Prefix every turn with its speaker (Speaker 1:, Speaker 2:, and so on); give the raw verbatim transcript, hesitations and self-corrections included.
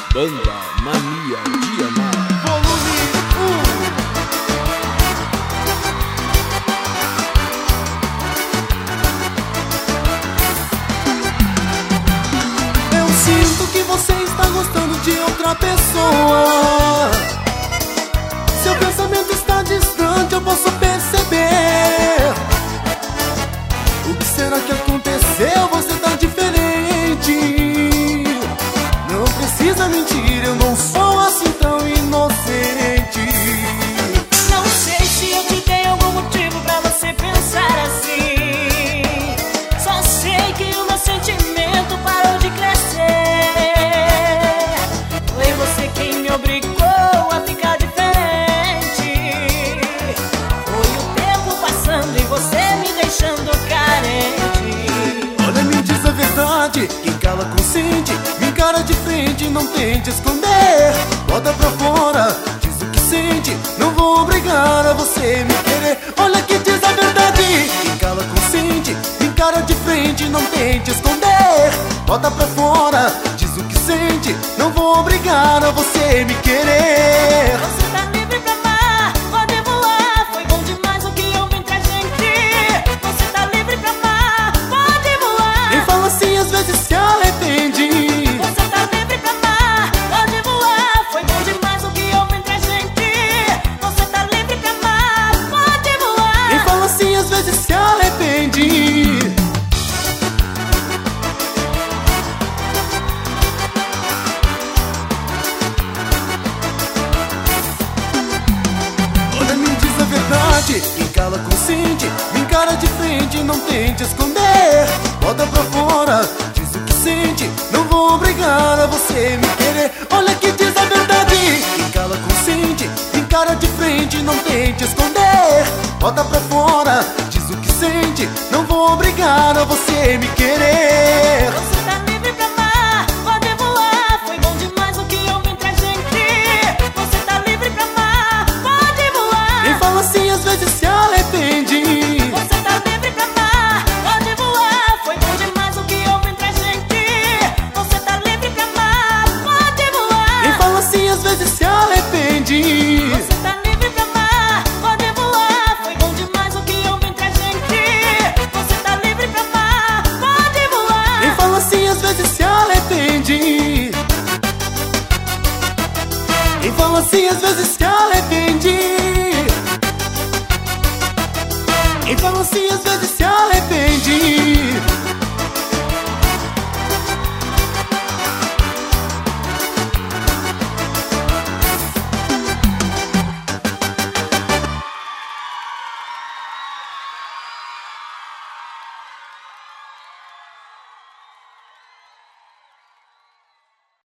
Speaker 1: Banda Mania de Amar.
Speaker 2: Volume um. Eu sinto que você está gostando de outra pessoa. Seu pensamento está distante, eu posso perceber. O que será que aconteceu? Você tá diferente. Não precisa mentir, eu não sou assim tão inocente.
Speaker 3: Não sei se eu te dei algum motivo pra você pensar assim. Só sei que o meu sentimento parou de crescer. Foi você quem me obrigou a ficar diferente. Foi o tempo passando e você me deixando carente.
Speaker 2: Olha, me diz a verdade, quem cala consente. Me encara de frente, não tente esconder. Bota pra fora, diz o que sente. Não vou obrigar a você me querer. Olha que diz a verdade, quem cala consente. Me encara de frente, não tente esconder. Bota pra fora, diz o que sente. Não vou obrigar a você me querer.
Speaker 3: Você tá livre pra amar, pode voar. Foi bom demais o que houve entre a gente. Você tá livre pra amar, pode voar.
Speaker 2: Quem fala assim às vezes se arrepende.
Speaker 3: Você tá livre pra amar, pode voar. Foi bom demais o que houve entre a gente. Você tá livre pra amar, pode voar.
Speaker 2: Quem fala assim às vezes se arrepende. Olha, me diz a verdade, quem cala consente. Me encara de frente, não tente esconder. Bota pra fora, diz o que sente. Não vou obrigar a você me querer. Olha que diz a verdade, quem cala consente. Me encara de frente, não tente esconder. Bota pra fora, diz o que sente. Não vou obrigar a você me querer.
Speaker 3: Você tá livre pra amar, pode voar. Foi bom demais o que houve entre a gente. Você tá livre pra amar, pode voar.
Speaker 2: Quem fala assim às vezes se arrepende.
Speaker 3: Você tá livre pra amar, pode voar. Foi bom demais o que houve entre a gente. Você tá livre pra amar, pode voar.
Speaker 2: Quem fala assim às vezes se arrepende.
Speaker 3: Você tá livre pra amar, pode voar. Foi bom demais o que houve entre a gente. Você tá livre pra amar, pode voar.
Speaker 2: Quem fala assim às vezes se arrepende. Quem fala assim às vezes se arrepende.